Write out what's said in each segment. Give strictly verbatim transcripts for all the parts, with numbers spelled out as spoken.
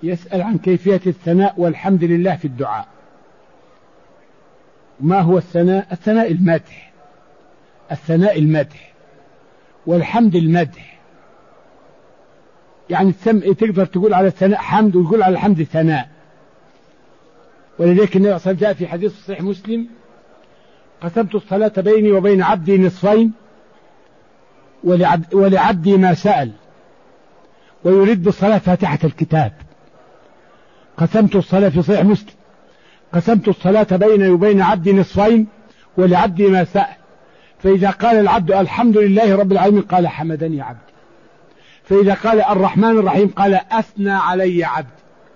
يسأل عن كيفية الثناء والحمد لله في الدعاء. ما هو الثناء؟ الثناء المدح، الثناء المدح، والحمد المدح. يعني تقدر تقول على الثناء حمد وتقول على الحمد ثناء. ولذلك النبي صلى الله عليه وسلم جاء في حديث صحيح مسلم: قسمت الصلاة بيني وبين عبدي نصفين ولعبد ولعبدي ما سأل ويريد بالصلاة فاتحة الكتاب. قسمت الصلاة في صحيح مسلم: قسمت الصلاة بيني وبين عبدي نصفين ولعبدي ما سأل، فإذا قال العبد الحمد لله رب العالمين قال حمدني عبدي، فإذا قال الرحمن الرحيم قال أثنى علي عبدي،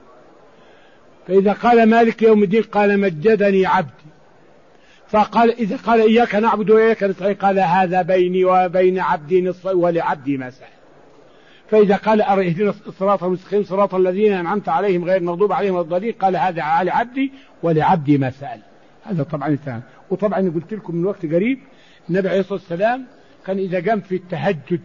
فإذا قال مالك يوم الدين قال مجدني عبدي، فقال إذا قال إياك نعبد وإياك نستعين قال هذا بيني وبين عبدي نصفين ولعبدي ما سأل، فإذا قال اهدنا الصراط المستقيم صراط الذين أنعمت عليهم غير المغضوب عليهم ولا الضالين قال هذا على عبدي ولعبدي ما سأل. هذا طبعا الثاني. وطبعا قلت لكم من وقت قريب النبي عليه الصلاة والسلام كان إذا قام في التهجد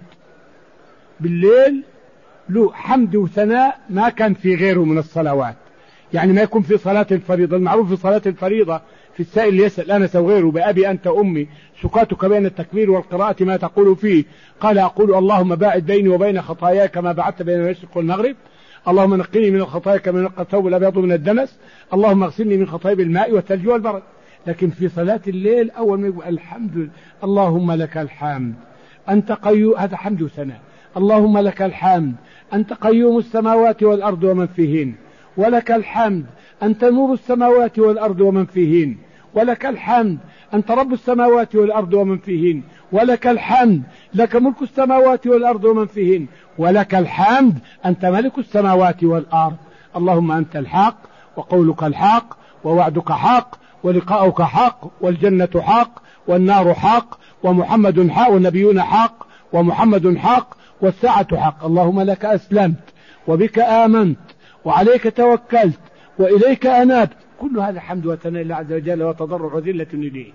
بالليل له حمد وثناء ما كان في غيره من الصلوات. يعني ما يكون في صلاة الفريضة، المعروف في صلاة الفريضة في السائل اللي يسأل أنس وغيره بأبي أنت أمي سكاتك بين التكبير والقراءة ما تقول فيه؟ قال أقول اللهم باعد بيني وبين خطاياي كما بعدت بين المشرق والمغرب، اللهم نقني من الخطايا كما ينقى الثوب الأبيض من الدنس، اللهم اغسلني من خطايا بالماء والثلج والبرد. لكن في صلاة الليل أول ما يقول الحمد لله اللهم لك الحمد أنت قيوم، هذا حمد وثناء. اللهم لك الحمد أنت قيوم السماوات والأرض ومن فيهن، ولك الحمد أنت نور السماوات والأرض ومن فيهن، ولك الحمد أنت رب السماوات والأرض ومن فيهن، ولك الحمد لك ملك السماوات والأرض ومن فيهن، ولك الحمد أنت ملك السماوات والأرض. اللهم أنت الحق وقولك الحق ووعدك حق ولقاؤك حق والجنة حق والنار حق ومحمد حق والنبيون حق ومحمد حق والساعة حق. اللهم لك أسلمت وبك آمنت وعليك توكلت وإليك أنابت. كل هذا حمد وثناء الله عز وجل وتضرع وذلة إليه.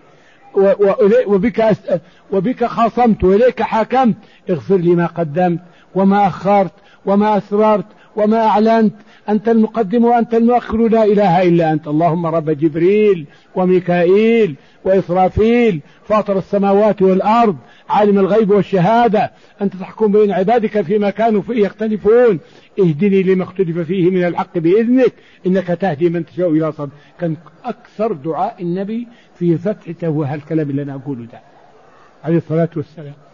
وبك, وبك خاصمت وإليك حاكمت، اغفر لي ما قدمت وما أخرت وما أسررت وما أعلنت، أنت المقدم وأنت المؤخر لا إله إلا أنت. اللهم رب جبريل وميكائيل وإسرافيل فاطر السماوات والأرض عالم الغيب والشهادة، أنت تحكم بين عبادك فيما كانوا فيه يختلفون، اهدني لما اختلف فيه من الحق بإذنك إنك تهدي من تشاء إلى صراط. كان أكثر دعاء النبي في فتحته هالكلام اللي أنا أقوله ده عليه الصلاة والسلام.